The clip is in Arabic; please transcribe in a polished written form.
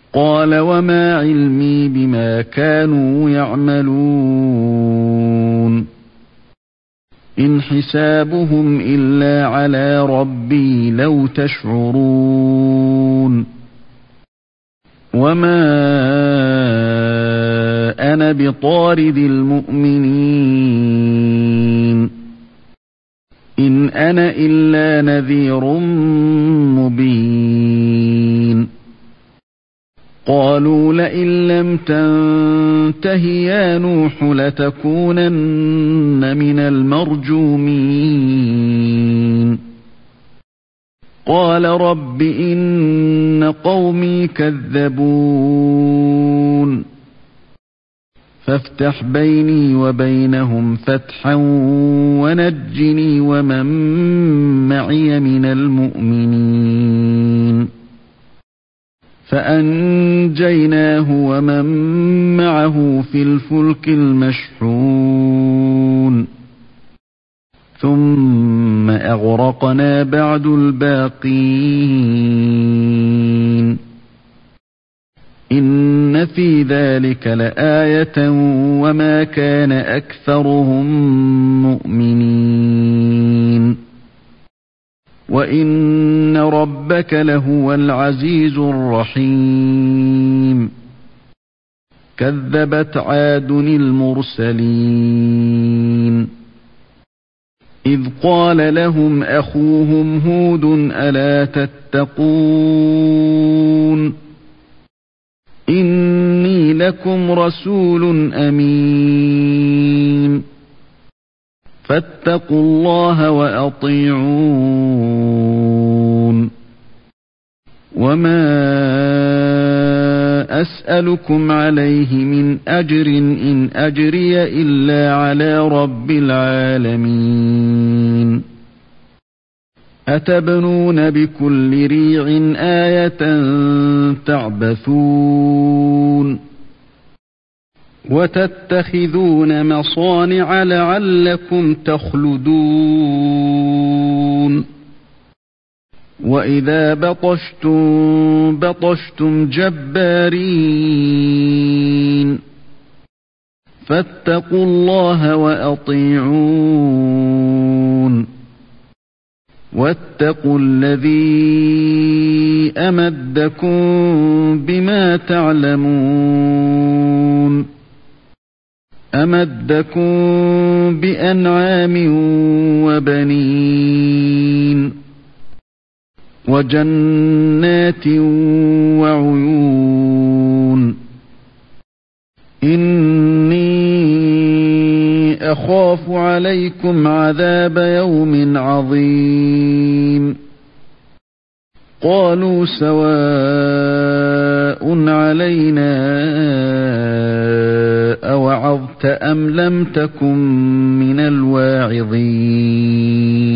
قال وما علمي بما كانوا يعملون إن حسابهم إلا على ربي لو تشعرون وما أنا بطارد المؤمنين إن أنا إلا نذير مبين قالوا لئن لم تنته يا نوح لتكونن من المرجومين قال رب إن قومي كذبون فافتح بيني وبينهم فتحا ونجني ومن معي من المؤمنين فأنجيناه ومن معه في الفلك المشحون ثم أغرقنا بعد الباقين إن في ذلك لآية وما كان أكثرهم مؤمنين وإن ربك لهو العزيز الرحيم كذبت عاد المرسلين إذ قال لهم أخوهم هود ألا تتقون إني لكم رسول أمين فاتقوا الله وأطيعون وما أسألكم عليه من أجر إن أجري إلا على رب العالمين أتبنون بكل ريع آية تعبثون وتتخذون مصانع لعلكم تخلدون وإذا بطشتم بطشتم جبارين فاتقوا الله وأطيعون واتقوا الذي أمدكم بما تعلمون أمدكم بأنعام وبنين وجنات وعيون إني أخاف عليكم عذاب يوم عظيم قالوا سواء علينا أوعظت أم لم تكن من الواعظين